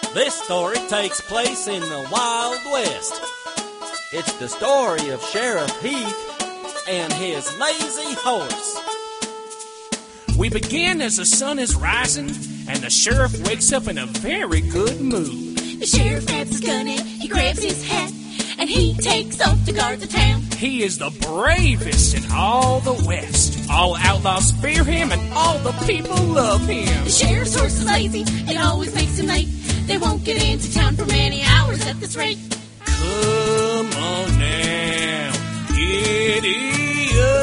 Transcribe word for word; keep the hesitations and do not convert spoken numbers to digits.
This story takes place in the Wild West. It's the story of Sheriff Heath and his lazy horse. We begin as the sun is rising, and the sheriff wakes up in a very good mood. The sheriff grabs his gun and he grabs his hat, and he takes off to guard the town. He is the bravest in all the West. All outlaws fear him, and all the people love him. The sheriff's horse is lazy, it always makes him late. They won't get into town for many hours at this rate. Come on now, giddy up.